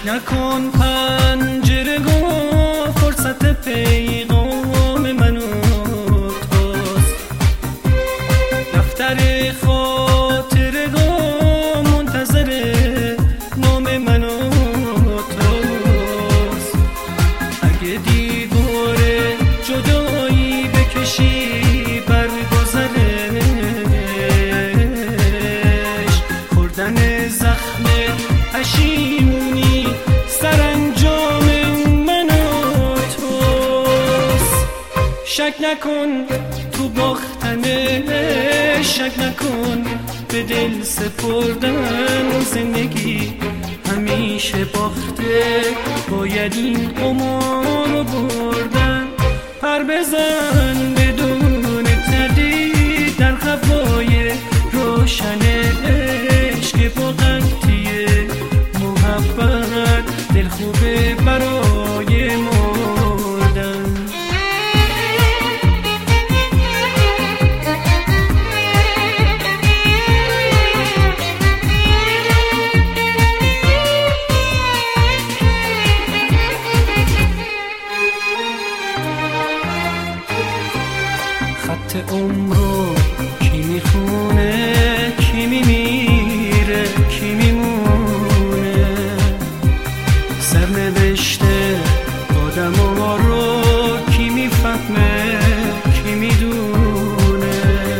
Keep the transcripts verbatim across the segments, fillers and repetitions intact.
نکن پنجره گو فرصت پیغام من و توست. دفتر خاطره گو منتظر نام من و توست. اگه دیوار جدایی بکشی بر گذرش، خوردن زخم پشیمونی سرانجام من و توست. شک نکن تو باختنه، شک نکن به دل سپردن زندگی همیشه باخته، باید این قمار بردن. پر بزن بدون تردید در هوای روشن عشق با قطعی محبت، دل خوبه برای مردن. خط عمرو کی میخونه، کی میمیره، کی میمونه. سرنوشته آدم‌ها رو کی میفهمه، کی میدونه.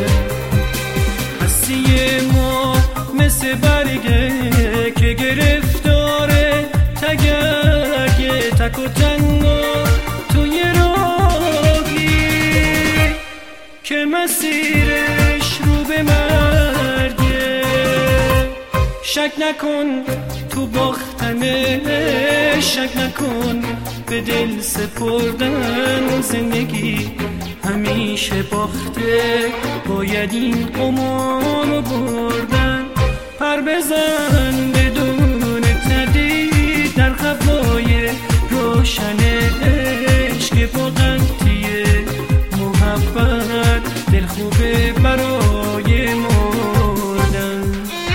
هستی ما مثل برگه که گرفتاره تگرگه، تک و تنها توی راهی که مسیرش رو به مرگه. شک نکن تو باختنه، شک نکن به دل سپردن زندگی همیشه باخته، باید این قمار بردن. پر بزن بدون تردید در هوای روشن عشق با قطعی محبت، دل خوبه برای مردن.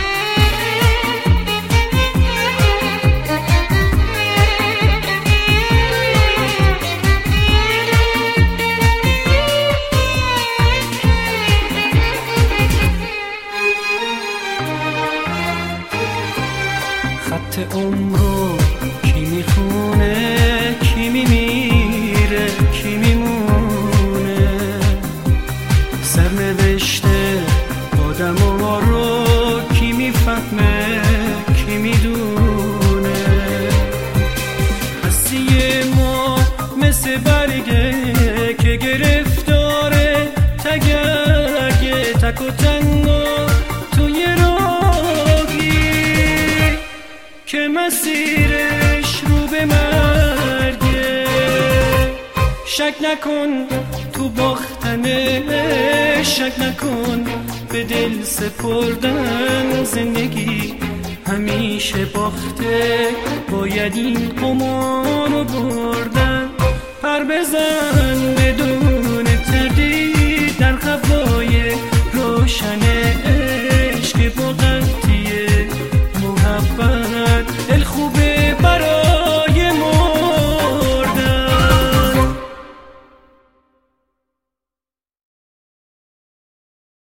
خط عمرو کی میخونه، کی میمیره، کی میمونه. سرنوشته آدم‌ها رو کی میفهمه، کی میدونه. هستی ما مثل برگه که گرفتاره تگرگه، تک و تنها توی راهی که مسیرش رو به مرگه. شک نکن تو باختنه، شک نکن به دل سپردن زندگی همیشه باخته، باید این قمار بردن. پر بزن بدون تردید در هوای روشن عشق با